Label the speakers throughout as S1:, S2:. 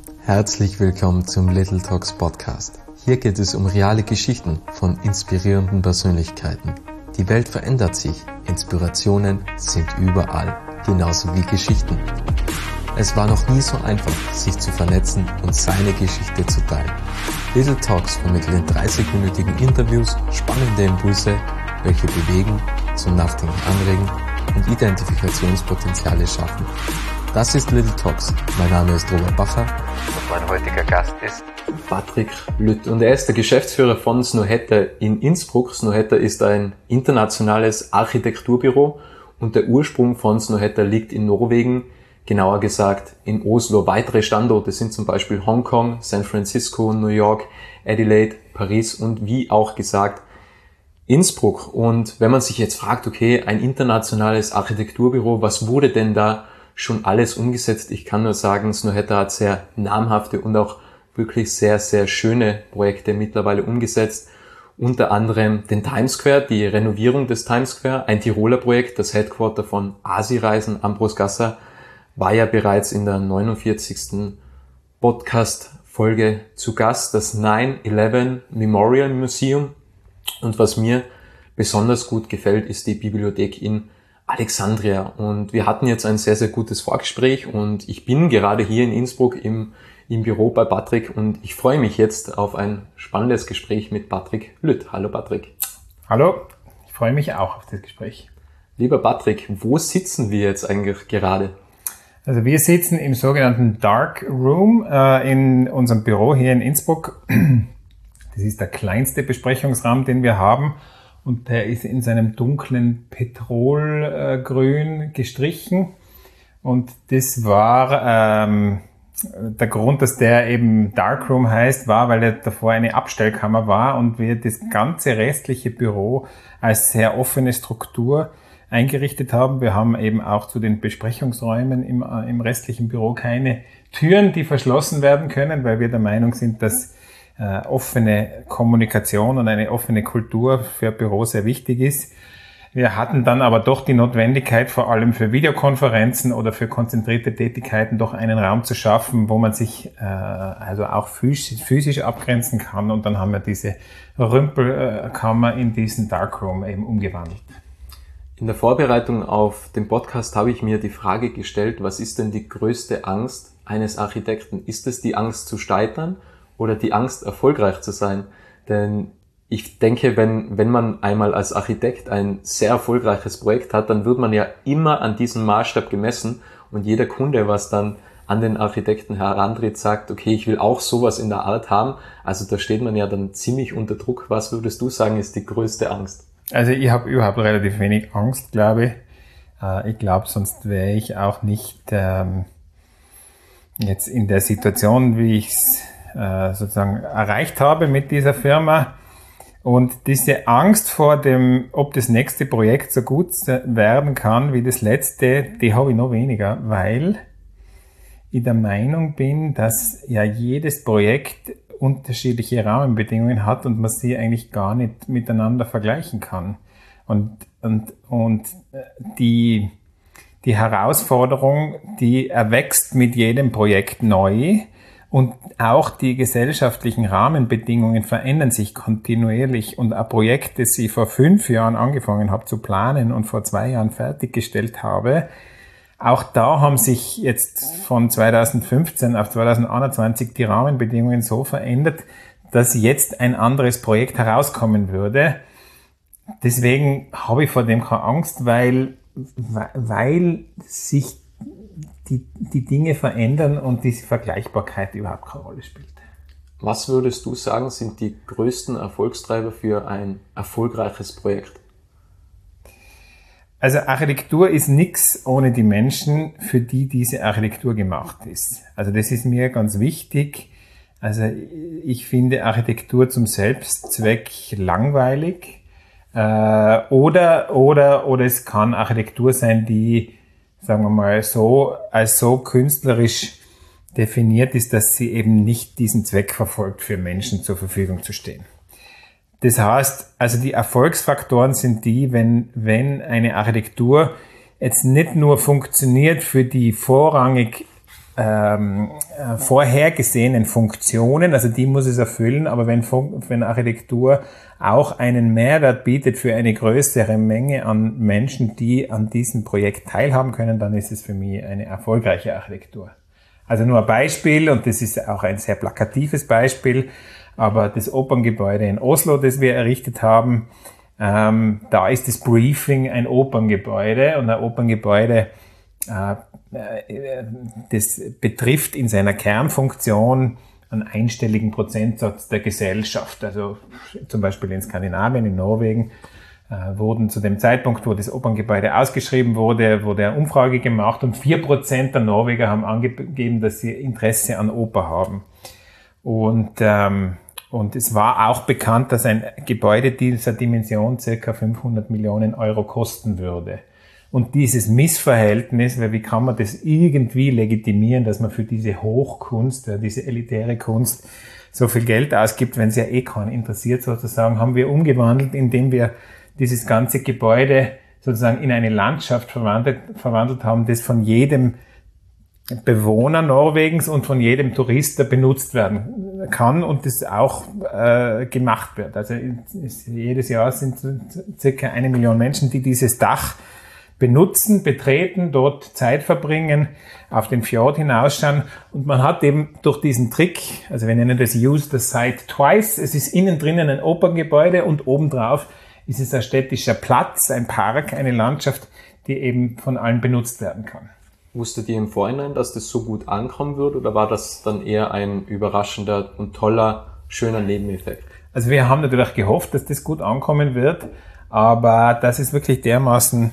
S1: Herzlich willkommen zum Little Talks Podcast. Hier geht es um reale Geschichten von inspirierenden Persönlichkeiten. Die Welt verändert sich, Inspirationen sind überall, genauso wie Geschichten. Es war noch nie so einfach, sich zu vernetzen und seine Geschichte zu teilen. Little Talks vermitteln in 30-minütigen Interviews spannende Impulse, welche bewegen, zum Nachdenken anregen und Identifikationspotenziale schaffen. Das ist Little Talks. Mein Name ist Robert Bacher und mein heutiger Gast ist Patrick Lütt. Und er ist der Geschäftsführer von Snohetta in Innsbruck. Snohetta ist ein internationales Architekturbüro und der Ursprung von Snohetta liegt in Norwegen, genauer gesagt in Oslo. Weitere Standorte sind zum Beispiel Hongkong, San Francisco, New York, Adelaide, Paris und wie auch gesagt Innsbruck. Und wenn man sich jetzt fragt, okay, ein internationales Architekturbüro, was wurde denn da schon alles umgesetzt? Ich kann nur sagen, Snohetta hat sehr namhafte und auch wirklich sehr, sehr schöne Projekte mittlerweile umgesetzt. Unter anderem den Times Square, die Renovierung des Times Square, ein Tiroler Projekt, das Headquarter von Asi-Reisen. Ambros Gasser war ja bereits in der 49. Podcast-Folge zu Gast, das 9/11 Memorial Museum. Und was mir besonders gut gefällt, ist die Bibliothek in Alexandria. Und wir hatten jetzt ein sehr, sehr gutes Vorgespräch und ich bin gerade hier in Innsbruck im Büro bei Patrick und ich freue mich jetzt auf ein spannendes Gespräch mit Patrick Lütt. Hallo Patrick.
S2: Hallo, ich freue mich auch auf das Gespräch.
S1: Lieber Patrick, wo sitzen wir jetzt eigentlich gerade?
S2: Also wir sitzen im sogenannten Dark Room in unserem Büro hier in Innsbruck. Das ist der kleinste Besprechungsraum, den wir haben. Und der ist in seinem dunklen Petrolgrün gestrichen. Und das war der Grund, dass der eben Darkroom heißt, war, weil er davor eine Abstellkammer war und wir das ganze restliche Büro als sehr offene Struktur eingerichtet haben. Wir haben eben auch zu den Besprechungsräumen im restlichen Büro keine Türen, die verschlossen werden können, weil wir der Meinung sind, dass offene Kommunikation und eine offene Kultur für Büros sehr wichtig ist. Wir hatten dann aber doch die Notwendigkeit, vor allem für Videokonferenzen oder für konzentrierte Tätigkeiten, doch einen Raum zu schaffen, wo man sich also auch physisch abgrenzen kann. Und dann haben wir diese Rümpelkammer in diesen Darkroom eben umgewandelt.
S1: In der Vorbereitung auf den Podcast habe ich mir die Frage gestellt, was ist denn die größte Angst eines Architekten? Ist es die Angst zu scheitern oder die Angst, erfolgreich zu sein? Denn ich denke, wenn man einmal als Architekt ein sehr erfolgreiches Projekt hat, dann wird man ja immer an diesem Maßstab gemessen und jeder Kunde, was dann an den Architekten herantritt, sagt, okay, ich will auch sowas in der Art haben. Also da steht man ja dann ziemlich unter Druck. Was würdest du sagen, ist die größte Angst?
S2: Also ich habe überhaupt relativ wenig Angst, glaube ich. Ich glaube, sonst wäre ich auch nicht jetzt in der Situation, wie ich es sozusagen erreicht habe mit dieser Firma. Und diese Angst vor dem, ob das nächste Projekt so gut werden kann wie das letzte, die habe ich noch weniger, weil ich der Meinung bin, dass ja jedes Projekt unterschiedliche Rahmenbedingungen hat und man sie eigentlich gar nicht miteinander vergleichen kann. Und die Herausforderung, die erwächst mit jedem Projekt neu. Und auch die gesellschaftlichen Rahmenbedingungen verändern sich kontinuierlich. Und ein Projekt, das ich vor 5 Jahren angefangen habe zu planen und vor 2 Jahren fertiggestellt habe, auch da haben sich jetzt von 2015 auf 2021 die Rahmenbedingungen so verändert, dass jetzt ein anderes Projekt herauskommen würde. Deswegen habe ich vor dem keine Angst, weil sich die Dinge verändern und diese Vergleichbarkeit überhaupt keine Rolle spielt.
S1: Was würdest du sagen, sind die größten Erfolgstreiber für ein erfolgreiches Projekt?
S2: Also Architektur ist nichts ohne die Menschen, für die diese Architektur gemacht ist. Also das ist mir ganz wichtig. Also ich finde Architektur zum Selbstzweck langweilig. Oder es kann Architektur sein, die, sagen wir mal, als so künstlerisch definiert ist, dass sie eben nicht diesen Zweck verfolgt, für Menschen zur Verfügung zu stehen. Das heißt, also die Erfolgsfaktoren sind die, wenn eine Architektur jetzt nicht nur funktioniert für die vorrangig vorhergesehenen Funktionen, also die muss es erfüllen, aber wenn Architektur auch einen Mehrwert bietet für eine größere Menge an Menschen, die an diesem Projekt teilhaben können, dann ist es für mich eine erfolgreiche Architektur. Also nur ein Beispiel, und das ist auch ein sehr plakatives Beispiel, aber das Operngebäude in Oslo, das wir errichtet haben, da ist das Briefing ein Operngebäude, und ein Operngebäude, das betrifft in seiner Kernfunktion einen einstelligen Prozentsatz der Gesellschaft. Also zum Beispiel in Skandinavien, in Norwegen, wurden zu dem Zeitpunkt, wo das Operngebäude ausgeschrieben wurde eine Umfrage gemacht, und 4% der Norweger haben angegeben, dass sie Interesse an Oper haben. Und es war auch bekannt, dass ein Gebäude dieser Dimension ca. 500 Millionen Euro kosten würde. Und dieses Missverhältnis, weil wie kann man das irgendwie legitimieren, dass man für diese Hochkunst, diese elitäre Kunst so viel Geld ausgibt, wenn es ja keinen interessiert sozusagen, haben wir umgewandelt, indem wir dieses ganze Gebäude sozusagen in eine Landschaft verwandelt haben, das von jedem Bewohner Norwegens und von jedem Tourist benutzt werden kann und das auch gemacht wird. Also jedes Jahr sind circa 1 Million Menschen, die dieses Dach benutzen, betreten, dort Zeit verbringen, auf den Fjord hinausschauen, und man hat eben durch diesen Trick, also wir nennen das Use the Site Twice, es ist innen drinnen ein Operngebäude und obendrauf ist es ein städtischer Platz, ein Park, eine Landschaft, die eben von allen benutzt werden kann.
S1: Wusstet ihr im Vorhinein, dass das so gut ankommen wird, oder war das dann eher ein überraschender und toller, schöner Nebeneffekt?
S2: Also wir haben natürlich gehofft, dass das gut ankommen wird, aber dass es wirklich dermaßen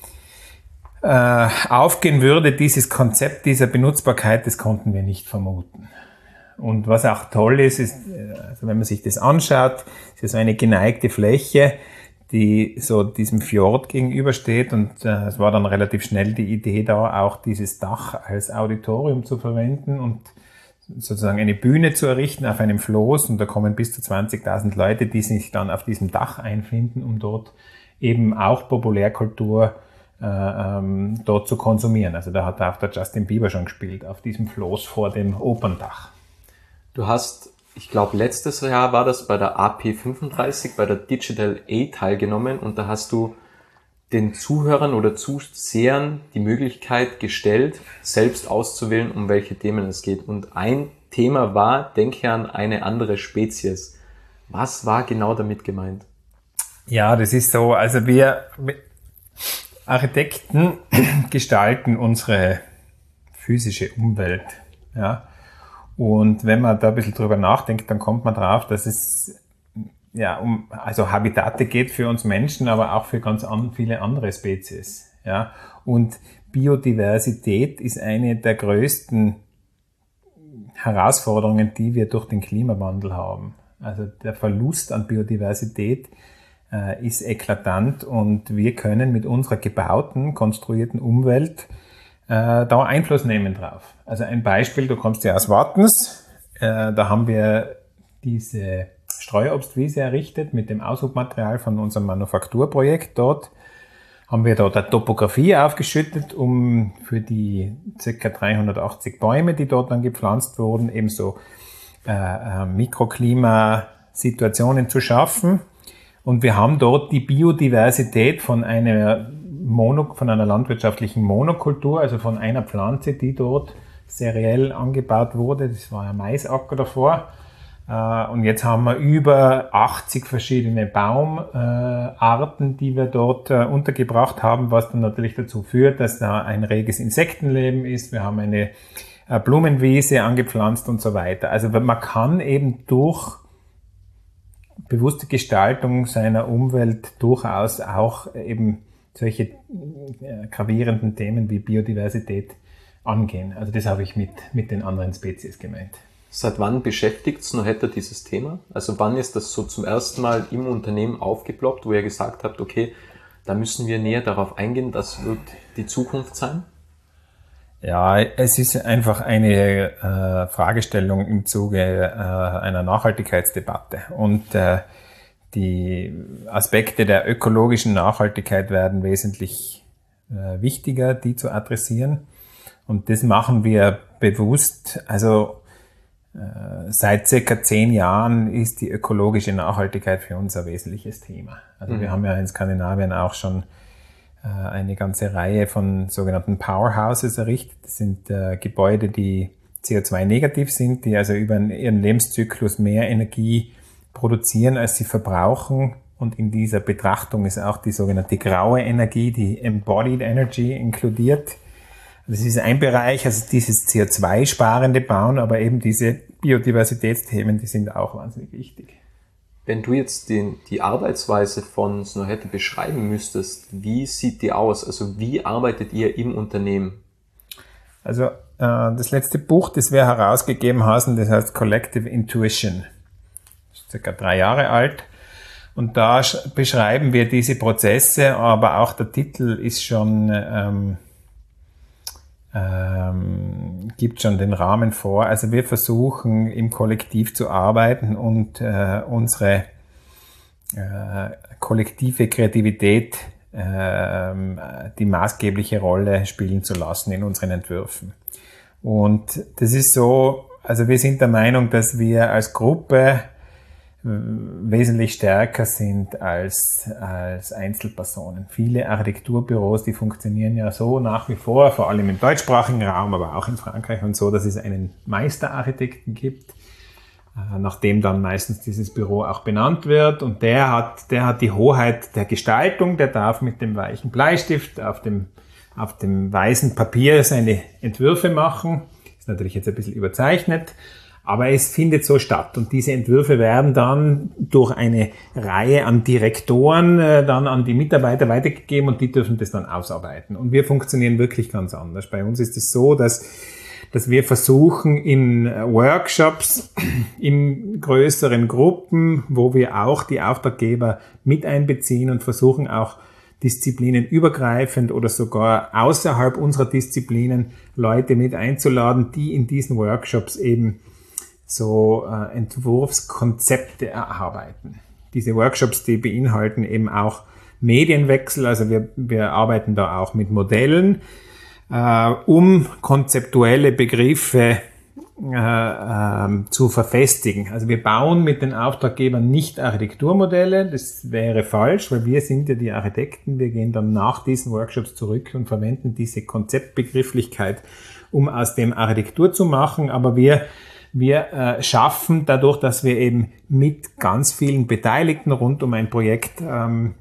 S2: aufgehen würde, dieses Konzept dieser Benutzbarkeit, das konnten wir nicht vermuten. Und was auch toll ist, also wenn man sich das anschaut, ist so eine geneigte Fläche, die so diesem Fjord gegenübersteht, und es war dann relativ schnell die Idee da, auch dieses Dach als Auditorium zu verwenden und sozusagen eine Bühne zu errichten auf einem Floß, und da kommen bis zu 20.000 Leute, die sich dann auf diesem Dach einfinden, um dort eben auch Populärkultur dort zu konsumieren. Also da hat auch der Justin Bieber schon gespielt, auf diesem Floß vor dem Operndach.
S1: Du hast, ich glaube letztes Jahr war das, bei der AP35, bei der Digital A teilgenommen, und da hast du den Zuhörern oder Zusehern die Möglichkeit gestellt, selbst auszuwählen, um welche Themen es geht. Und ein Thema war, denke an eine andere Spezies. Was war genau damit gemeint?
S2: Ja, das ist so, also wir Architekten gestalten unsere physische Umwelt, ja. Und wenn man da ein bisschen drüber nachdenkt, dann kommt man drauf, dass es also Habitate geht für uns Menschen, aber auch für ganz viele andere Spezies, ja. Und Biodiversität ist eine der größten Herausforderungen, die wir durch den Klimawandel haben. Also der Verlust an Biodiversität ist eklatant, und wir können mit unserer gebauten, konstruierten Umwelt da Einfluss nehmen drauf. Also ein Beispiel, du kommst ja aus Wattens, da haben wir diese Streuobstwiese errichtet mit dem Aushubmaterial von unserem Manufakturprojekt. Dort haben wir dort eine Topografie aufgeschüttet, um für die ca. 380 Bäume, die dort dann gepflanzt wurden, ebenso Mikroklimasituationen zu schaffen. Und wir haben dort die Biodiversität von einer landwirtschaftlichen Monokultur, also von einer Pflanze, die dort seriell angebaut wurde. Das war ein Maisacker davor. Und jetzt haben wir über 80 verschiedene Baumarten, die wir dort untergebracht haben, was dann natürlich dazu führt, dass da ein reges Insektenleben ist. Wir haben eine Blumenwiese angepflanzt und so weiter. Also man kann eben durch bewusste Gestaltung seiner Umwelt durchaus auch eben solche gravierenden Themen wie Biodiversität angehen. Also das habe ich mit den anderen Spezies gemeint.
S1: Seit wann beschäftigt's noch hätte dieses Thema? Also wann ist das so zum ersten Mal im Unternehmen aufgeploppt, wo ihr gesagt habt, okay, da müssen wir näher darauf eingehen, das wird die Zukunft sein?
S2: Ja, es ist einfach eine Fragestellung im Zuge einer Nachhaltigkeitsdebatte. Und die Aspekte der ökologischen Nachhaltigkeit werden wesentlich wichtiger, die zu adressieren. Und das machen wir bewusst, also seit circa 10 Jahren ist die ökologische Nachhaltigkeit für uns ein wesentliches Thema. Also wir haben ja in Skandinavien auch schon eine ganze Reihe von sogenannten Powerhouses errichtet. Das sind Gebäude, die CO2-negativ sind, die also über ihren Lebenszyklus mehr Energie produzieren, als sie verbrauchen. Und in dieser Betrachtung ist auch die sogenannte graue Energie, die Embodied Energy, inkludiert. Das ist ein Bereich, also dieses CO2-sparende Bauen, aber eben diese Biodiversitätsthemen, die sind auch wahnsinnig wichtig.
S1: Wenn du jetzt die Arbeitsweise von Snohetta beschreiben müsstest, wie sieht die aus? Also wie arbeitet ihr im Unternehmen?
S2: Also das letzte Buch, das wir herausgegeben haben, das heißt Collective Intuition. Das ist circa 3 Jahre alt. Und da beschreiben wir diese Prozesse, aber auch der Titel ist schon gibt schon den Rahmen vor. Also wir versuchen im Kollektiv zu arbeiten und unsere kollektive Kreativität die maßgebliche Rolle spielen zu lassen in unseren Entwürfen. Und das ist so, also wir sind der Meinung, dass wir als Gruppe wesentlich stärker sind als Einzelpersonen. Viele Architekturbüros, die funktionieren ja so nach wie vor allem im deutschsprachigen Raum, aber auch in Frankreich und so, dass es einen Meisterarchitekten gibt, nachdem dann meistens dieses Büro auch benannt wird, und der hat die Hoheit der Gestaltung, der darf mit dem weichen Bleistift auf dem weißen Papier seine Entwürfe machen. Ist natürlich jetzt ein bisschen überzeichnet, aber es findet so statt, und diese Entwürfe werden dann durch eine Reihe an Direktoren dann an die Mitarbeiter weitergegeben, und die dürfen das dann ausarbeiten. Und wir funktionieren wirklich ganz anders. Bei uns ist es so, dass wir versuchen in Workshops, in größeren Gruppen, wo wir auch die Auftraggeber mit einbeziehen und versuchen auch disziplinenübergreifend oder sogar außerhalb unserer Disziplinen Leute mit einzuladen, die in diesen Workshops eben so Entwurfskonzepte erarbeiten. Diese Workshops, die beinhalten eben auch Medienwechsel, also wir arbeiten da auch mit Modellen, um konzeptuelle Begriffe zu verfestigen. Also wir bauen mit den Auftraggebern nicht Architekturmodelle, das wäre falsch, weil wir sind ja die Architekten, wir gehen dann nach diesen Workshops zurück und verwenden diese Konzeptbegrifflichkeit, um aus dem Architektur zu machen, aber wir schaffen dadurch, dass wir eben mit ganz vielen Beteiligten rund um ein Projekt an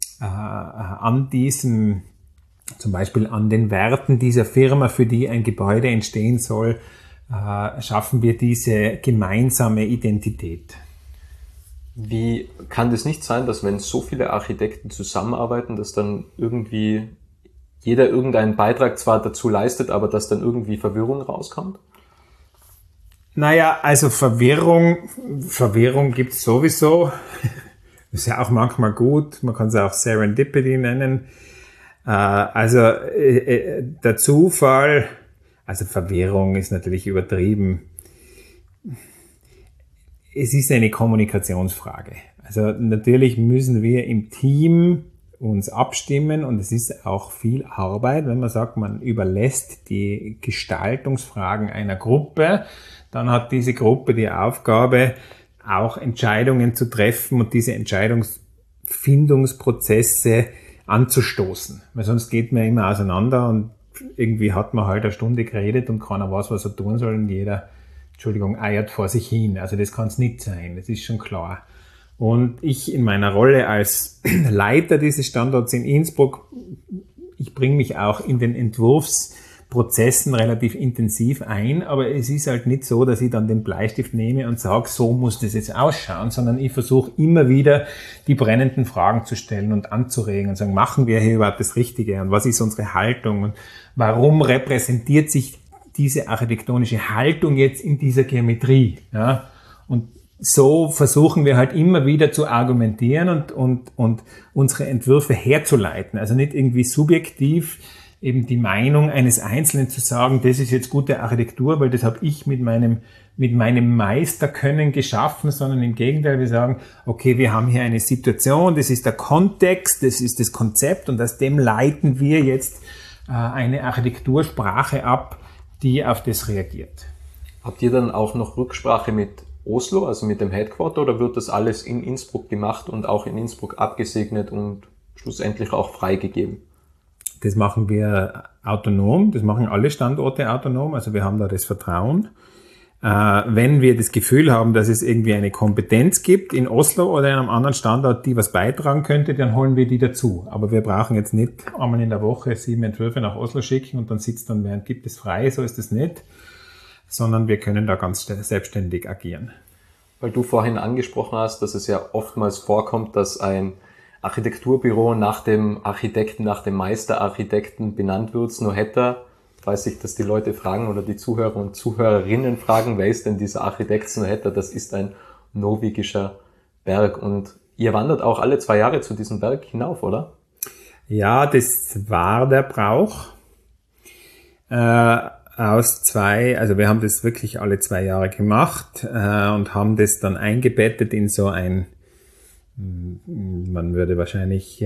S2: diesem, zum Beispiel an den Werten dieser Firma, für die ein Gebäude entstehen soll, schaffen wir diese gemeinsame Identität.
S1: Wie kann das nicht sein, dass wenn so viele Architekten zusammenarbeiten, dass dann irgendwie jeder irgendeinen Beitrag zwar dazu leistet, aber dass dann irgendwie Verwirrung rauskommt?
S2: Naja, also Verwirrung gibt's sowieso. Ist ja auch manchmal gut. Man kann es auch Serendipity nennen. Der Zufall, also Verwirrung ist natürlich übertrieben. Es ist eine Kommunikationsfrage. Also natürlich müssen wir im Team uns abstimmen, und es ist auch viel Arbeit, wenn man sagt, man überlässt die Gestaltungsfragen einer Gruppe. Dann hat diese Gruppe die Aufgabe, auch Entscheidungen zu treffen und diese Entscheidungsfindungsprozesse anzustoßen. Weil sonst geht man immer auseinander und irgendwie hat man halt eine Stunde geredet und keiner weiß, was er tun soll, und jeder, eiert vor sich hin. Also das kann es nicht sein, das ist schon klar. Und ich in meiner Rolle als Leiter dieses Standorts in Innsbruck, ich bringe mich auch in den Entwurfsprozessen relativ intensiv ein, aber es ist halt nicht so, dass ich dann den Bleistift nehme und sage, so muss das jetzt ausschauen, sondern ich versuche immer wieder die brennenden Fragen zu stellen und anzuregen und sagen, machen wir hier überhaupt das Richtige, und was ist unsere Haltung und warum repräsentiert sich diese architektonische Haltung jetzt in dieser Geometrie? Ja? Und so versuchen wir halt immer wieder zu argumentieren und unsere Entwürfe herzuleiten. Also nicht irgendwie subjektiv eben die Meinung eines Einzelnen zu sagen, das ist jetzt gute Architektur, weil das habe ich mit meinem Meisterkönnen geschaffen, sondern im Gegenteil, wir sagen, okay, wir haben hier eine Situation, das ist der Kontext, das ist das Konzept, und aus dem leiten wir jetzt eine Architektursprache ab, die auf das reagiert.
S1: Habt ihr dann auch noch Rücksprache mit Oslo, also mit dem Headquarter, oder wird das alles in Innsbruck gemacht und auch in Innsbruck abgesegnet und schlussendlich auch freigegeben?
S2: Das machen wir autonom, das machen alle Standorte autonom, also wir haben da das Vertrauen. Wenn wir das Gefühl haben, dass es irgendwie eine Kompetenz gibt in Oslo oder in einem anderen Standort, die was beitragen könnte, dann holen wir die dazu. Aber wir brauchen jetzt nicht einmal in der Woche 7 Entwürfe nach Oslo schicken und dann sitzt dann während gibt es frei, so ist es nicht, sondern wir können da ganz selbstständig agieren.
S1: Weil du vorhin angesprochen hast, dass es ja oftmals vorkommt, dass ein Architekturbüro nach dem Architekten, nach dem Meisterarchitekten benannt wird. Snohetta, weiß ich, dass die Leute fragen oder die Zuhörer und Zuhörerinnen fragen, wer ist denn dieser Architekt Snohetta? Das ist ein norwegischer Berg und ihr wandert auch alle 2 Jahre zu diesem Berg hinauf, oder?
S2: Ja, das war der Brauch. Also wir haben das wirklich alle 2 Jahre gemacht und haben das dann eingebettet in so ein, man würde wahrscheinlich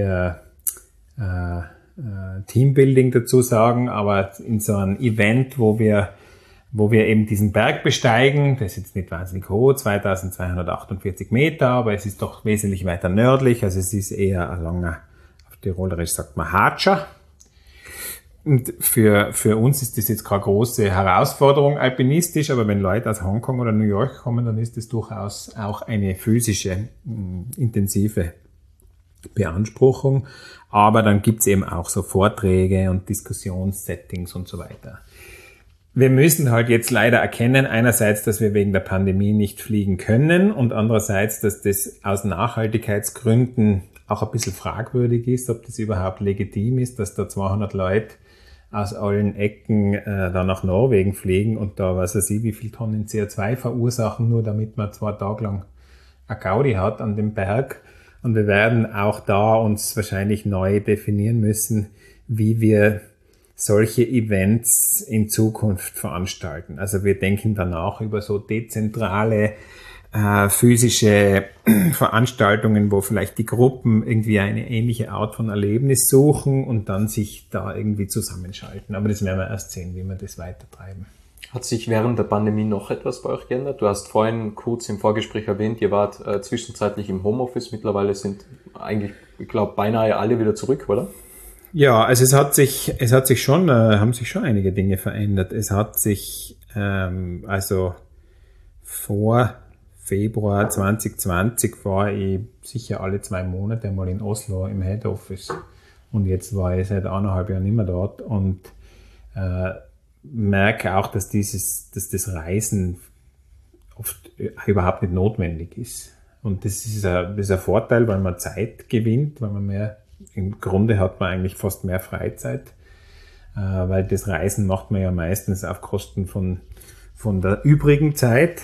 S2: Teambuilding dazu sagen, aber in so ein Event, wo wir eben diesen Berg besteigen. Das ist jetzt nicht wahnsinnig hoch, 2248 Meter, aber es ist doch wesentlich weiter nördlich, also es ist eher ein langer, auf Tirolerisch sagt man Hatscher. Und für uns ist das jetzt keine große Herausforderung alpinistisch, aber wenn Leute aus Hongkong oder New York kommen, dann ist das durchaus auch eine physische, intensive Beanspruchung. Aber dann gibt's eben auch so Vorträge und Diskussionssettings und so weiter. Wir müssen halt jetzt leider erkennen, einerseits, dass wir wegen der Pandemie nicht fliegen können und andererseits, dass das aus Nachhaltigkeitsgründen auch ein bisschen fragwürdig ist, ob das überhaupt legitim ist, dass da 200 Leute aus allen Ecken da nach Norwegen fliegen und da weiß ich wie viel Tonnen CO2 verursachen, nur damit man 2 Tage lang eine Gaudi hat an dem Berg. Und wir werden auch da uns wahrscheinlich neu definieren müssen, wie wir solche Events in Zukunft veranstalten. Also wir denken danach über so dezentrale physische Veranstaltungen, wo vielleicht die Gruppen irgendwie eine ähnliche Art von Erlebnis suchen und dann sich da irgendwie zusammenschalten. Aber das werden wir erst sehen, wie wir das weitertreiben.
S1: Hat sich während der Pandemie noch etwas bei euch geändert? Du hast vorhin kurz im Vorgespräch erwähnt, ihr wart zwischenzeitlich im Homeoffice. Mittlerweile sind eigentlich, ich glaube, beinahe alle wieder zurück, oder?
S2: Ja, also es haben sich schon einige Dinge verändert. Es hat sich, also vor Februar 2020 war ich sicher alle 2 Monate mal in Oslo im Head Office. Und jetzt war ich seit 1,5 Jahren nicht mehr dort und merke auch, dass das Reisen oft überhaupt nicht notwendig ist. Und das ist ein Vorteil, weil man Zeit gewinnt, weil man mehr, im Grunde hat man eigentlich fast mehr Freizeit, weil das Reisen macht man ja meistens auf Kosten von der übrigen Zeit.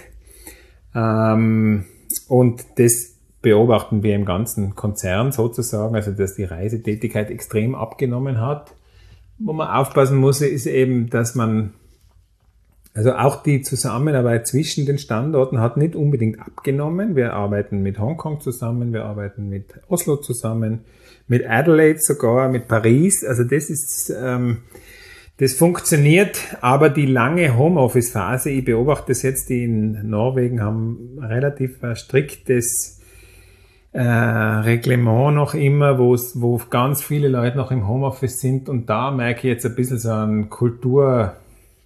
S2: Und das beobachten wir im ganzen Konzern sozusagen, also dass die Reisetätigkeit extrem abgenommen hat. Wo man aufpassen muss, ist eben, dass man, also auch die Zusammenarbeit zwischen den Standorten hat nicht unbedingt abgenommen. Wir arbeiten mit Hongkong zusammen, wir arbeiten mit Oslo zusammen, mit Adelaide sogar, mit Paris. Also das funktioniert, aber die lange Homeoffice-Phase, ich beobachte das jetzt, die in Norwegen haben relativ striktes Reglement noch immer, wo ganz viele Leute noch im Homeoffice sind und da merke ich jetzt ein bisschen so einen Kulturverfall.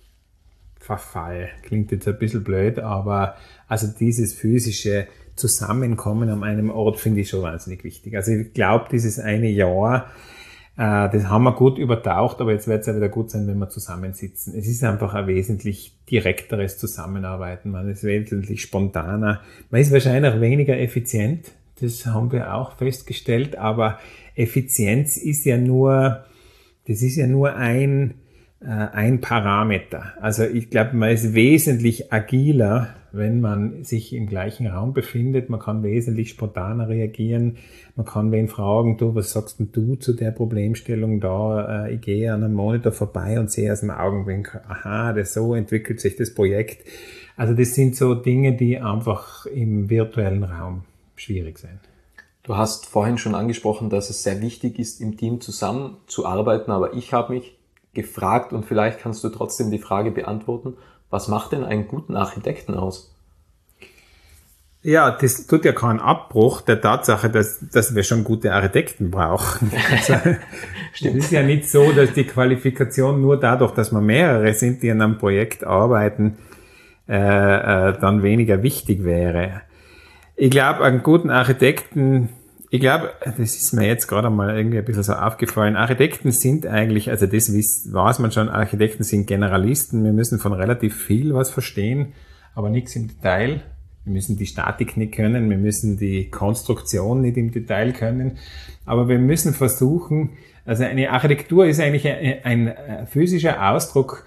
S2: Klingt jetzt ein bisschen blöd, aber also dieses physische Zusammenkommen an einem Ort finde ich schon wahnsinnig wichtig. Also ich glaube, dieses eine Jahr, das haben wir gut übertaucht, aber jetzt wird es ja wieder gut sein, wenn wir zusammensitzen. Es ist einfach ein wesentlich direkteres Zusammenarbeiten, man ist wesentlich spontaner, man ist wahrscheinlich weniger effizient, das haben wir auch festgestellt, aber Effizienz ist ja nur ein Parameter. Also ich glaube, man ist wesentlich agiler, wenn man sich im gleichen Raum befindet. Man kann wesentlich spontaner reagieren. Man kann wen fragen, du, was sagst denn du zu der Problemstellung da? Ich gehe an einem Monitor vorbei und sehe aus dem Augenwinkel, aha, so entwickelt sich das Projekt. Also das sind so Dinge, die einfach im virtuellen Raum schwierig sind.
S1: Du hast vorhin schon angesprochen, dass es sehr wichtig ist, im Team zusammenzuarbeiten, aber ich habe mich gefragt und vielleicht kannst du trotzdem die Frage beantworten, was macht denn einen guten Architekten aus?
S2: Ja, das tut ja keinen Abbruch der Tatsache, dass wir schon gute Architekten brauchen. Also,
S1: Stimmt.
S2: Es ist ja nicht so, dass die Qualifikation nur dadurch, dass wir mehrere sind, die an einem Projekt arbeiten, dann weniger wichtig wäre. Ich glaube, einen guten Architekten, das ist mir jetzt gerade mal irgendwie ein bisschen so aufgefallen, Architekten sind eigentlich, also das weiß man schon, Architekten sind Generalisten, wir müssen von relativ viel was verstehen, aber nichts im Detail. Wir müssen die Statik nicht können, wir müssen die Konstruktion nicht im Detail können, aber wir müssen versuchen, also eine Architektur ist eigentlich ein physischer Ausdruck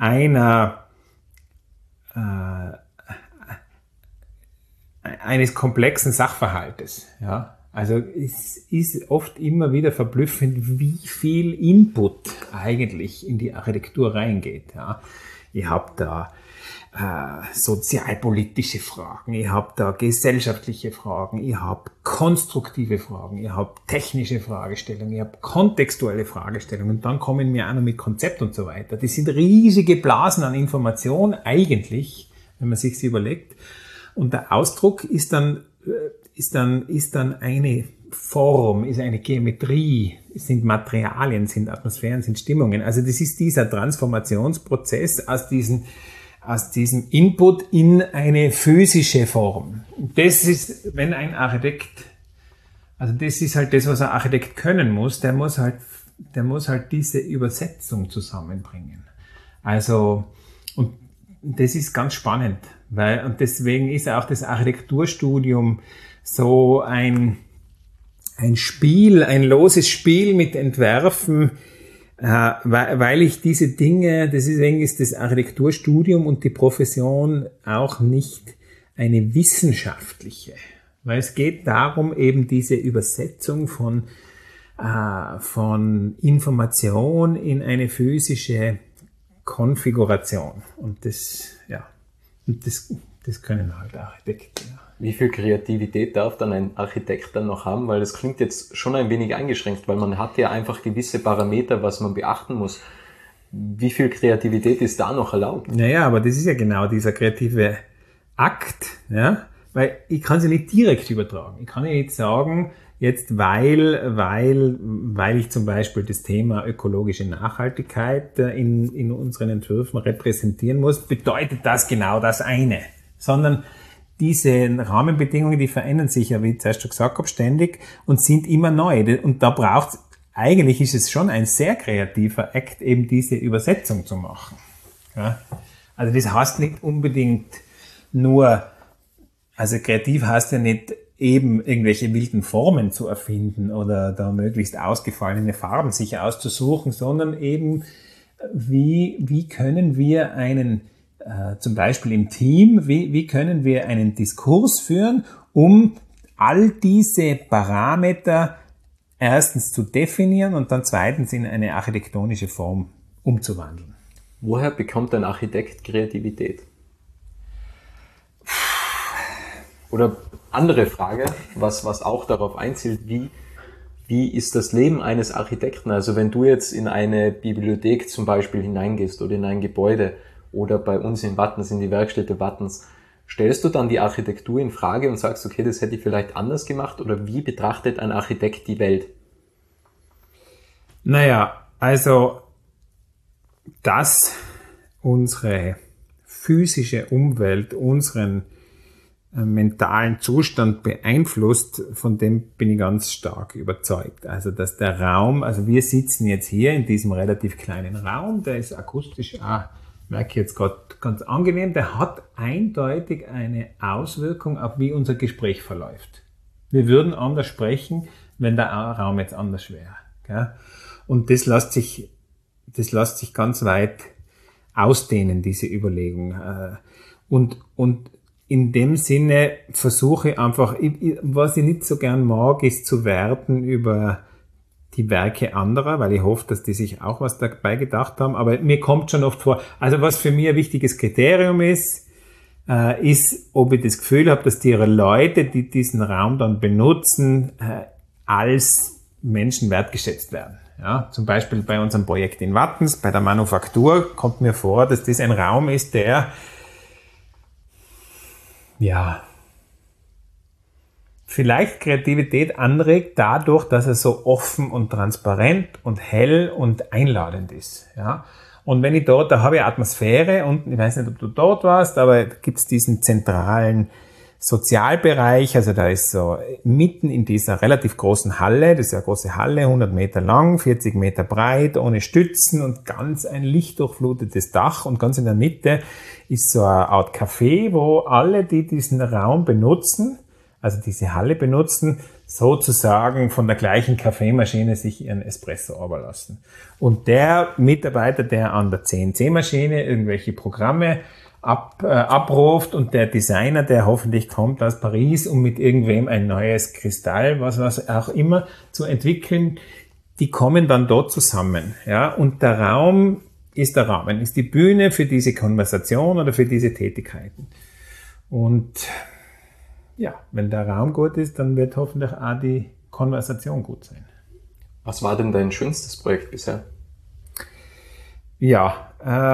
S2: eines komplexen Sachverhaltes. Ja? Also es ist oft immer wieder verblüffend, wie viel Input eigentlich in die Architektur reingeht. Ja? Ich habe da sozialpolitische Fragen, ich habe da gesellschaftliche Fragen, ich habe konstruktive Fragen, ich habe technische Fragestellungen, ich habe kontextuelle Fragestellungen und dann kommen wir auch noch mit Konzept und so weiter. Das sind riesige Blasen an Information eigentlich, wenn man sich überlegt. Und der Ausdruck ist dann eine Form, ist eine Geometrie, es sind Materialien, sind Atmosphären, sind Stimmungen. Also das ist dieser Transformationsprozess aus diesem Input in eine physische Form. Das ist, wenn ein Architekt, also das ist halt das, was ein Architekt können muss, der muss halt diese Übersetzung zusammenbringen. Also, und das ist ganz spannend, und deswegen ist auch das Architekturstudium so ein Spiel, ein loses Spiel mit Entwerfen, weil ich diese Dinge, deswegen ist das Architekturstudium und die Profession auch nicht eine wissenschaftliche, weil es geht darum, eben diese Übersetzung von Information in eine physische Konfiguration. Und das können halt Architekten. Ja.
S1: Wie viel Kreativität darf dann ein Architekt dann noch haben? Weil das klingt jetzt schon ein wenig eingeschränkt, weil man hat ja einfach gewisse Parameter, was man beachten muss. Wie viel Kreativität ist da noch erlaubt?
S2: Naja, aber das ist ja genau dieser kreative Akt, ja, weil ich kann sie nicht direkt übertragen. Ich kann nicht sagen, jetzt weil ich zum Beispiel das Thema ökologische Nachhaltigkeit in unseren Entwürfen repräsentieren muss, bedeutet das genau das eine, sondern diese Rahmenbedingungen, die verändern sich ja, wie ich zuerst schon gesagt habe, ständig und sind immer neu. Und da eigentlich ist es schon ein sehr kreativer Akt, eben diese Übersetzung zu machen. Ja? Also das heißt nicht unbedingt nur, also kreativ heißt ja nicht eben irgendwelche wilden Formen zu erfinden oder da möglichst ausgefallene Farben sich auszusuchen, sondern eben, wie können wir zum Beispiel im Team, wie können wir einen Diskurs führen, um all diese Parameter erstens zu definieren und dann zweitens in eine architektonische Form umzuwandeln.
S1: Woher bekommt ein Architekt Kreativität? Oder andere Frage, was auch darauf einzielt, wie ist das Leben eines Architekten? Also wenn du jetzt in eine Bibliothek zum Beispiel hineingehst oder in ein Gebäude, oder bei uns in Wattens, in die Werkstätte Wattens, stellst du dann die Architektur in Frage und sagst, okay, das hätte ich vielleicht anders gemacht? Oder wie betrachtet ein Architekt die Welt?
S2: Naja, also, dass unsere physische Umwelt unseren mentalen Zustand beeinflusst, von dem bin ich ganz stark überzeugt. Also, dass der Raum, also wir sitzen jetzt hier in diesem relativ kleinen Raum, der ist akustisch merke ich jetzt gerade ganz angenehm, der hat eindeutig eine Auswirkung auf wie unser Gespräch verläuft. Wir würden anders sprechen, wenn der Raum jetzt anders wäre. Gell? Und das lässt sich ganz weit ausdehnen, diese Überlegung. Und in dem Sinne versuche ich einfach, was ich nicht so gern mag, ist zu werten über die Werke anderer, weil ich hoffe, dass die sich auch was dabei gedacht haben. Aber mir kommt schon oft vor, also was für mich ein wichtiges Kriterium ist, ob ich das Gefühl habe, dass die Leute, die diesen Raum dann benutzen, als Menschen wertgeschätzt werden. Ja, zum Beispiel bei unserem Projekt in Wattens, bei der Manufaktur, kommt mir vor, dass das ein Raum ist, der vielleicht Kreativität anregt, dadurch, dass er so offen und transparent und hell und einladend ist. Ja. Und wenn ich da habe ich Atmosphäre und ich weiß nicht, ob du dort warst, aber gibt es diesen zentralen Sozialbereich, also da ist so mitten in dieser relativ großen Halle, das ist ja eine große Halle, 100 Meter lang, 40 Meter breit, ohne Stützen und ganz ein lichtdurchflutetes Dach und ganz in der Mitte ist so eine Art Café, wo alle, die diesen Raum benutzen, also diese Halle benutzen, sozusagen von der gleichen Kaffeemaschine sich ihren Espresso lassen. Und der Mitarbeiter, der an der CNC-Maschine irgendwelche Programme abruft und der Designer, der hoffentlich kommt aus Paris, um mit irgendwem ein neues Kristall, was auch immer, zu entwickeln, die kommen dann dort zusammen. Ja? Und der Raum ist der Rahmen, ist die Bühne für diese Konversation oder für diese Tätigkeiten. Und ja, wenn der Raum gut ist, dann wird hoffentlich auch die Konversation gut sein.
S1: Was war denn dein schönstes Projekt bisher?
S2: Ja,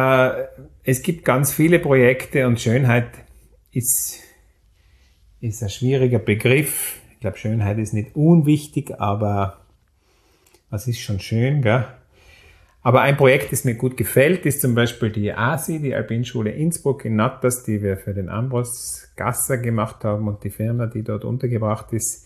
S2: es gibt ganz viele Projekte und Schönheit ist ein schwieriger Begriff. Ich glaube, Schönheit ist nicht unwichtig, aber was ist schon schön, gell? Aber ein Projekt, das mir gut gefällt, ist zum Beispiel die ASI, die Alpinschule Innsbruck in Natters, die wir für den Ambros Gasser gemacht haben und die Firma, die dort untergebracht ist.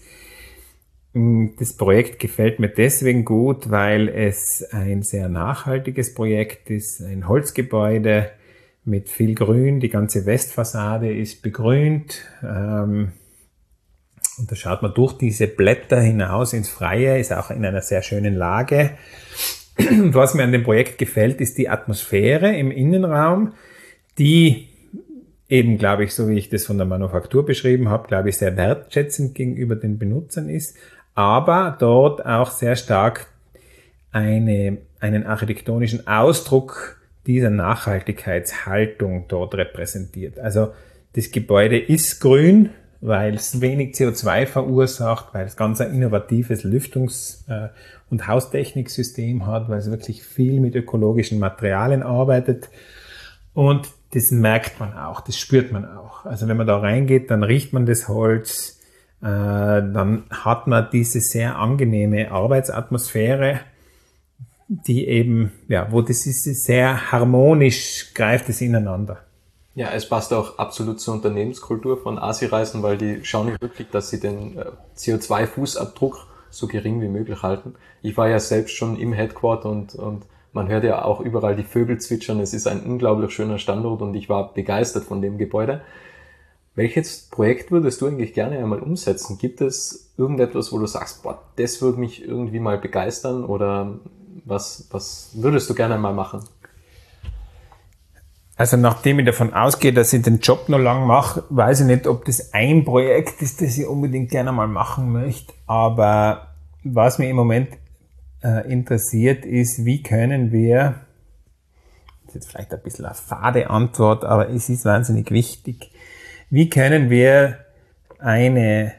S2: Das Projekt gefällt mir deswegen gut, weil es ein sehr nachhaltiges Projekt ist, ein Holzgebäude mit viel Grün, die ganze Westfassade ist begrünt und da schaut man durch diese Blätter hinaus ins Freie, ist auch in einer sehr schönen Lage. Und was mir an dem Projekt gefällt, ist die Atmosphäre im Innenraum, die eben, glaube ich, so wie ich das von der Manufaktur beschrieben habe, glaube ich, sehr wertschätzend gegenüber den Benutzern ist, aber dort auch sehr stark einen architektonischen Ausdruck dieser Nachhaltigkeitshaltung dort repräsentiert. Also das Gebäude ist grün, weil es wenig CO2 verursacht, weil es ganz ein innovatives Lüftungs- und Haustechniksystem hat, weil es wirklich viel mit ökologischen Materialien arbeitet. Und das merkt man auch, das spürt man auch. Also wenn man da reingeht, dann riecht man das Holz, dann hat man diese sehr angenehme Arbeitsatmosphäre, die eben, ja, wo das ist sehr harmonisch, greift es ineinander.
S1: Ja, es passt auch absolut zur Unternehmenskultur von ASI-Reisen, weil die schauen wirklich, dass sie den CO2-Fußabdruck so gering wie möglich halten. Ich war ja selbst schon im Headquarter und man hört ja auch überall die Vögel zwitschern. Es ist ein unglaublich schöner Standort und ich war begeistert von dem Gebäude. Welches Projekt würdest du eigentlich gerne einmal umsetzen? Gibt es irgendetwas, wo du sagst, boah, das würde mich irgendwie mal begeistern oder was würdest du gerne mal machen?
S2: Also nachdem ich davon ausgehe, dass ich den Job noch lang mache, weiß ich nicht, ob das ein Projekt ist, das ich unbedingt gerne mal machen möchte. Aber was mich im Moment interessiert ist, wie können wir, das ist jetzt vielleicht ein bisschen eine fade Antwort, aber es ist wahnsinnig wichtig, wie können wir eine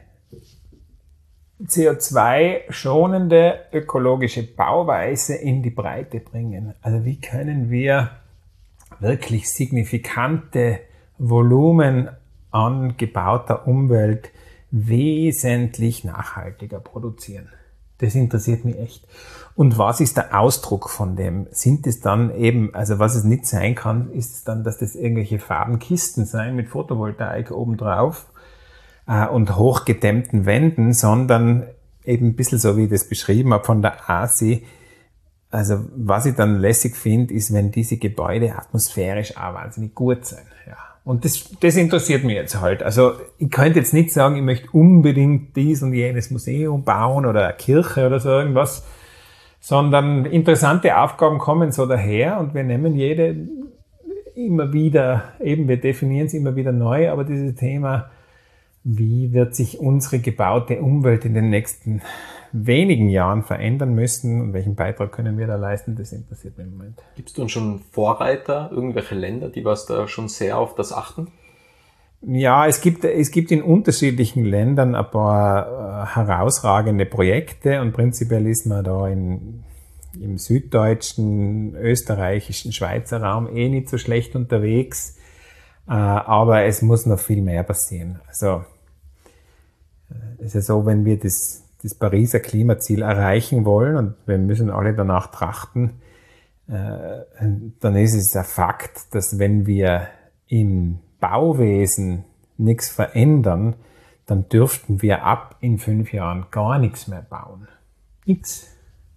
S2: CO2-schonende ökologische Bauweise in die Breite bringen? Also wie können wir wirklich signifikante Volumen an gebauter Umwelt wesentlich nachhaltiger produzieren? Das interessiert mich echt. Und was ist der Ausdruck von dem? Sind es dann eben, also was es nicht sein kann, ist es dann, dass das irgendwelche Farbenkisten sein mit Photovoltaik obendrauf und hochgedämmten Wänden, sondern eben ein bisschen so, wie ich das beschrieben habe von der ASI. Also was ich dann lässig finde, ist, wenn diese Gebäude atmosphärisch auch wahnsinnig gut sind. Ja. Und das interessiert mich jetzt halt. Also ich könnte jetzt nicht sagen, ich möchte unbedingt dies und jenes Museum bauen oder eine Kirche oder so irgendwas, sondern interessante Aufgaben kommen so daher und wir nehmen jede immer wieder, eben wir definieren es immer wieder neu, aber dieses Thema, wie wird sich unsere gebaute Umwelt in den nächsten wenigen Jahren verändern müssen und welchen Beitrag können wir da leisten, das interessiert mich im Moment.
S1: Gibt es denn schon Vorreiter, irgendwelche Länder, die was da schon sehr auf das achten?
S2: Ja, es gibt in unterschiedlichen Ländern ein paar herausragende Projekte und prinzipiell ist man da in im süddeutschen, österreichischen, Schweizer Raum nicht so schlecht unterwegs. Aber es muss noch viel mehr passieren. Also, es ist ja so, wenn wir das Pariser Klimaziel erreichen wollen und wir müssen alle danach trachten, dann ist es ein Fakt, dass wenn wir im Bauwesen nichts verändern, dann dürften wir ab in 5 Jahren gar nichts mehr bauen. Nichts.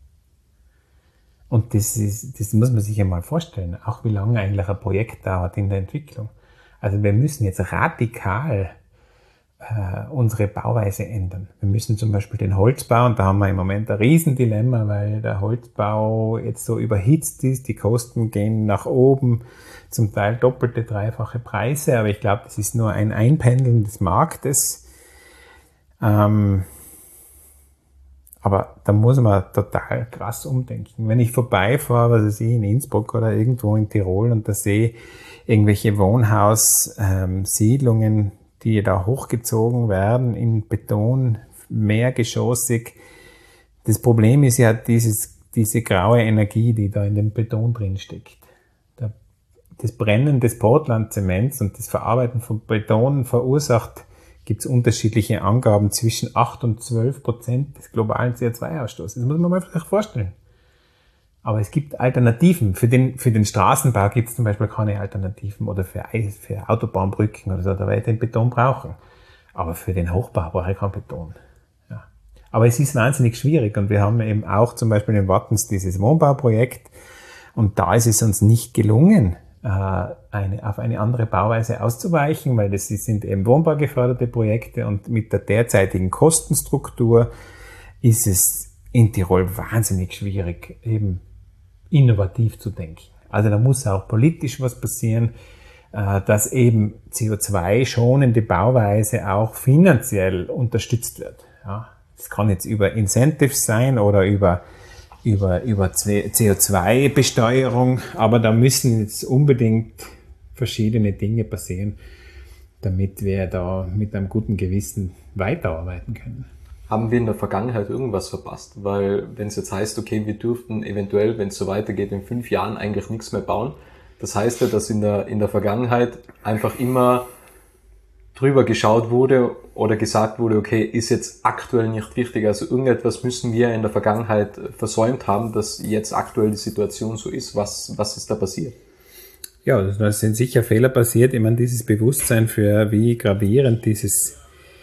S2: Und das muss man sich einmal vorstellen, auch wie lange eigentlich ein Projekt dauert in der Entwicklung. Also wir müssen jetzt radikal unsere Bauweise ändern. Wir müssen zum Beispiel den Holzbau, und da haben wir im Moment ein Riesendilemma, weil der Holzbau jetzt so überhitzt ist, die Kosten gehen nach oben, zum Teil doppelte, dreifache Preise, aber ich glaube, das ist nur ein Einpendeln des Marktes. Aber da muss man total krass umdenken. Wenn ich vorbeifahre, was weiß ich, in Innsbruck oder irgendwo in Tirol und da sehe irgendwelche Wohnhaussiedlungen, die da hochgezogen werden in Beton, mehrgeschossig. Das Problem ist ja diese graue Energie, die da in dem Beton drin steckt. Das Brennen des Portlandzements und das Verarbeiten von Beton verursacht, gibt es unterschiedliche Angaben, zwischen 8 und 12% des globalen CO2-Ausstoßes. Das muss man mal vielleicht vorstellen. Aber es gibt Alternativen. Für den Straßenbau gibt es zum Beispiel keine Alternativen oder für Autobahnbrücken oder so, da werde ich den Beton brauchen. Aber für den Hochbau brauche ich keinen Beton. Ja. Aber es ist wahnsinnig schwierig und wir haben eben auch zum Beispiel in Wattens dieses Wohnbauprojekt und da ist es uns nicht gelungen, auf eine andere Bauweise auszuweichen, weil das sind eben wohnbaugeförderte Projekte und mit der derzeitigen Kostenstruktur ist es in Tirol wahnsinnig schwierig, eben innovativ zu denken. Also da muss auch politisch was passieren, dass eben CO2-schonende Bauweise auch finanziell unterstützt wird. Ja, das kann jetzt über Incentives sein oder über CO2-Besteuerung, aber da müssen jetzt unbedingt verschiedene Dinge passieren, damit wir da mit einem guten Gewissen weiterarbeiten können.
S1: Haben wir in der Vergangenheit irgendwas verpasst? Weil wenn es jetzt heißt, okay, wir dürften eventuell, wenn es so weitergeht, in 5 Jahren eigentlich nichts mehr bauen, das heißt ja, dass in der Vergangenheit einfach immer drüber geschaut wurde oder gesagt wurde, okay, ist jetzt aktuell nicht wichtig. Also irgendetwas müssen wir in der Vergangenheit versäumt haben, dass jetzt aktuell die Situation so ist. Was ist da passiert?
S2: Ja, da sind sicher Fehler passiert. Ich meine, dieses Bewusstsein für wie gravierend dieses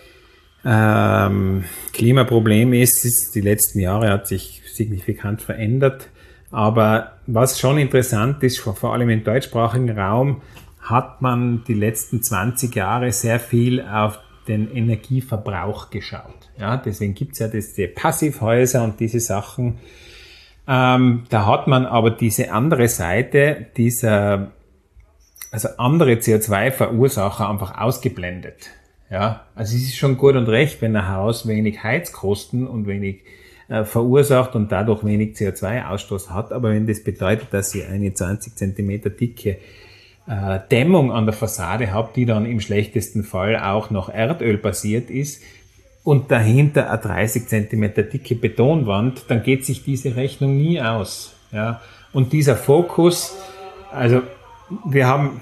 S2: Klimaproblem ist, die letzten Jahre hat sich signifikant verändert. Aber was schon interessant ist, vor allem im deutschsprachigen Raum, hat man die letzten 20 Jahre sehr viel auf den Energieverbrauch geschaut. Ja, deswegen gibt's ja diese Passivhäuser und diese Sachen. Da hat man aber diese andere Seite also andere CO2-Verursacher einfach ausgeblendet. Ja, also es ist schon gut und recht, wenn ein Haus wenig Heizkosten und wenig verursacht und dadurch wenig CO2-Ausstoß hat, aber wenn das bedeutet, dass ihr eine 20 Zentimeter dicke Dämmung an der Fassade habt, die dann im schlechtesten Fall auch noch Erdöl basiert ist und dahinter eine 30 Zentimeter dicke Betonwand, dann geht sich diese Rechnung nie aus. Ja, und dieser Fokus, also wir haben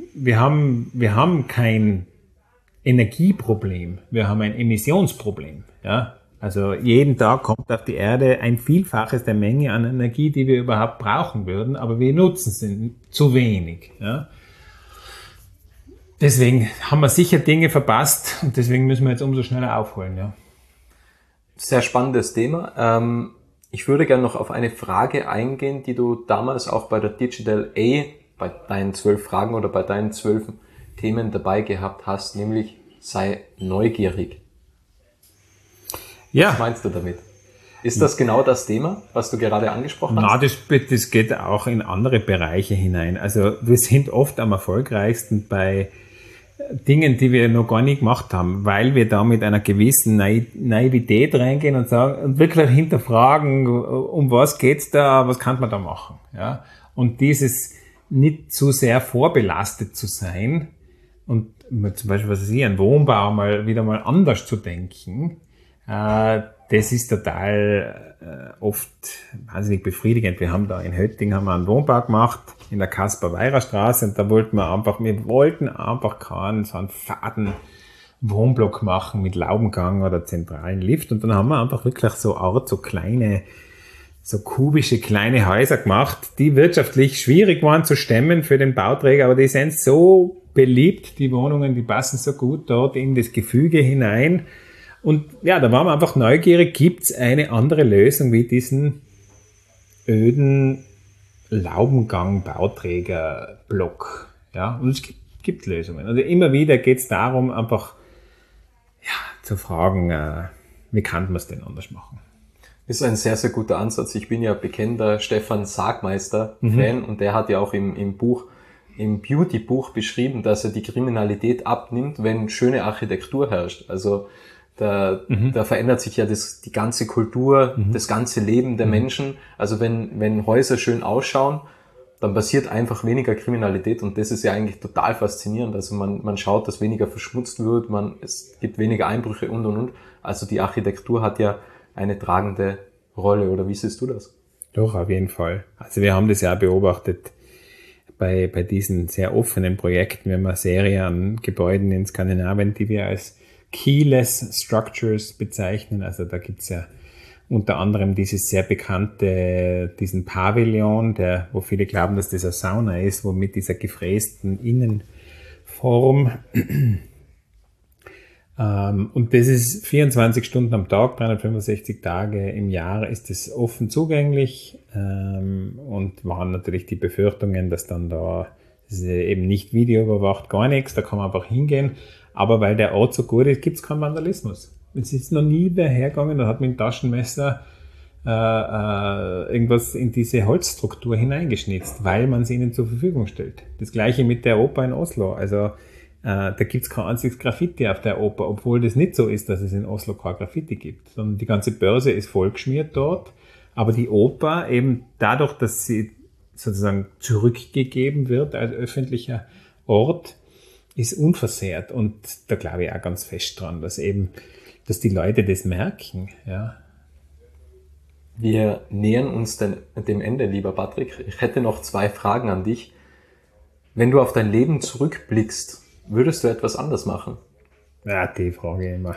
S2: kein Energieproblem, wir haben ein Emissionsproblem. Ja, also jeden Tag kommt auf die Erde ein Vielfaches der Menge an Energie, die wir überhaupt brauchen würden, aber wir nutzen sie zu wenig. Ja. Deswegen haben wir sicher Dinge verpasst und deswegen müssen wir jetzt umso schneller aufholen. Ja.
S1: Sehr spannendes Thema. Ich würde gerne noch auf eine Frage eingehen, die du damals auch bei der Digital A, bei deinen 12 Fragen oder bei deinen 12 Themen dabei gehabt hast, nämlich sei neugierig.
S2: Ja.
S1: Was meinst du damit? Ist das genau das Thema, was du gerade angesprochen hast?
S2: Das geht auch in andere Bereiche hinein. Also wir sind oft am erfolgreichsten bei Dingen, die wir noch gar nicht gemacht haben, weil wir da mit einer gewissen Naivität reingehen und sagen und wirklich hinterfragen, um was geht's da, was kann man da machen? Ja? Und dieses nicht zu sehr vorbelastet zu sein und zum Beispiel, was weiß ich, einen Wohnbau wieder mal anders zu denken, Das ist total oft wahnsinnig befriedigend. Wir haben da in Hötting einen Wohnbau gemacht, in der Kaspar-Weirer-Straße, und da wollten wir einfach keinen so einen faden Wohnblock machen mit Laubengang oder zentralen Lift, und dann haben wir einfach wirklich so kleine, so kubische kleine Häuser gemacht, die wirtschaftlich schwierig waren zu stemmen für den Bauträger, aber die sind so beliebt, die Wohnungen, die passen so gut dort in das Gefüge hinein. Und ja, da waren wir einfach neugierig, gibt's eine andere Lösung wie diesen öden Laubengang-Bauträger-Block? Ja, und es gibt Lösungen. Also immer wieder geht's darum, einfach zu fragen, wie kann man es denn anders machen?
S1: Ist ein sehr, sehr guter Ansatz. Ich bin ja bekennender Stefan Sagmeister-Fan, und der hat ja auch im Beauty-Buch beschrieben, dass er die Kriminalität abnimmt, wenn schöne Architektur herrscht. Also da verändert sich ja die ganze Kultur, das ganze Leben der Menschen. Also wenn Häuser schön ausschauen, dann passiert einfach weniger Kriminalität, und das ist ja eigentlich total faszinierend. Also man schaut, dass weniger verschmutzt wird, es gibt weniger Einbrüche und. Also die Architektur hat ja eine tragende Rolle, oder wie siehst du das?
S2: Doch, auf jeden Fall. Also wir haben das ja beobachtet bei diesen sehr offenen Projekten. Wir haben eine Serie an Gebäuden in Skandinavien, die wir als Keyless Structures bezeichnen. Also da gibt's ja unter anderem diesen Pavillon, wo viele glauben, dass das eine Sauna ist, wo mit dieser gefrästen Innenform. Und das ist 24 Stunden am Tag, 365 Tage im Jahr ist das offen zugänglich. Und wir haben natürlich die Befürchtungen, dass dann das ist eben nicht videoüberwacht, gar nichts, da kann man einfach hingehen. Aber weil der Ort so gut ist, gibt's keinen Vandalismus. Es ist noch nie wer hergegangen und hat mit dem Taschenmesser irgendwas in diese Holzstruktur hineingeschnitzt, weil man es ihnen zur Verfügung stellt. Das gleiche mit der Oper in Oslo. Also da gibt's kein einziges Graffiti auf der Oper, obwohl das nicht so ist, dass es in Oslo kein Graffiti gibt, sondern die ganze Börse ist vollgeschmiert dort. Aber die Oper eben dadurch, dass sie sozusagen zurückgegeben wird als öffentlicher Ort, ist unversehrt. Und da glaube ich auch ganz fest dran, dass die Leute das merken. Ja.
S1: Wir nähern uns dem Ende, lieber Patrick. Ich hätte noch 2 Fragen an dich. Wenn du auf dein Leben zurückblickst, würdest du etwas anders machen?
S2: Ja, die Frage immer.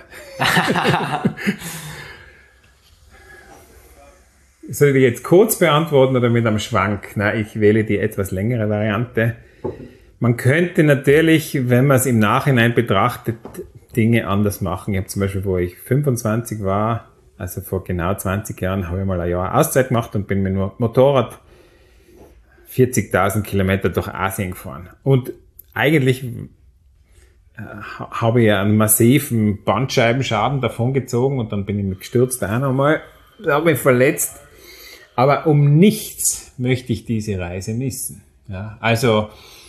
S2: Soll ich die jetzt kurz beantworten oder mit einem Schwank? Nein, ich wähle die etwas längere Variante. Man könnte natürlich, wenn man es im Nachhinein betrachtet, Dinge anders machen. Ich habe zum Beispiel, wo ich 25 war, also vor genau 20 Jahren, habe ich mal ein Jahr Auszeit gemacht und bin mit dem Motorrad 40.000 Kilometer durch Asien gefahren. Und eigentlich habe ich ja einen massiven Bandscheibenschaden davongezogen, und dann bin ich mit gestürzt auch nochmal, da habe ich mich verletzt. Aber um nichts möchte ich diese Reise missen. Ja, also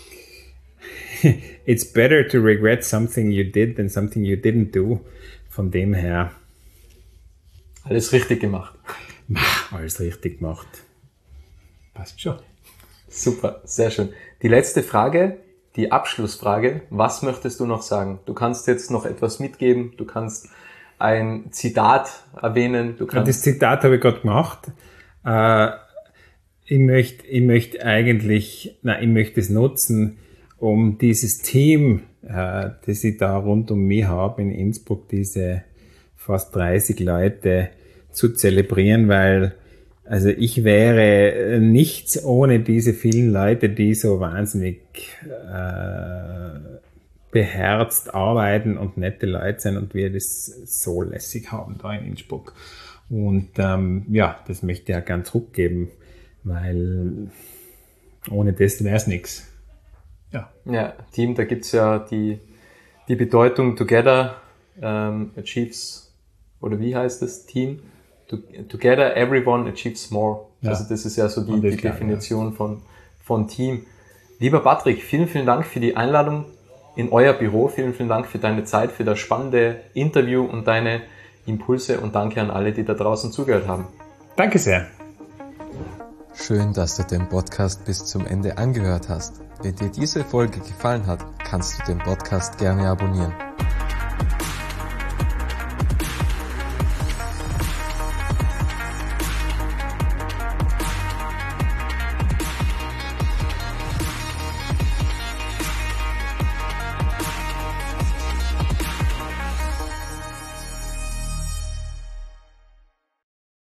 S2: it's better to regret something you did than something you didn't do. Von dem her.
S1: Alles richtig gemacht.
S2: Alles richtig gemacht. Passt schon.
S1: Super, sehr schön. Die letzte Frage, die Abschlussfrage. Was möchtest du noch sagen? Du kannst jetzt noch etwas mitgeben. Du kannst ein Zitat erwähnen.
S2: Das Zitat habe ich gerade gemacht. Ich möchte es nutzen, um dieses Team, das ich da rund um mich habe in Innsbruck, diese fast 30 Leute zu zelebrieren, weil also ich wäre nichts ohne diese vielen Leute, die so wahnsinnig beherzt arbeiten und nette Leute sind, und wir das so lässig haben da in Innsbruck. Und das möchte ich ja gern zurückgeben, weil ohne das wäre es nichts.
S1: Ja, Team, da gibt's ja die Bedeutung Together achieves, oder wie heißt das, Team? Together everyone achieves more. Ja. Also das ist ja so die Definition von Team. Lieber Patrick, vielen, vielen Dank für die Einladung in euer Büro. Vielen, vielen Dank für deine Zeit, für das spannende Interview und deine Impulse, und danke an alle, die da draußen zugehört haben.
S2: Danke sehr.
S1: Schön, dass du den Podcast bis zum Ende angehört hast. Wenn dir diese Folge gefallen hat, kannst du den Podcast gerne abonnieren.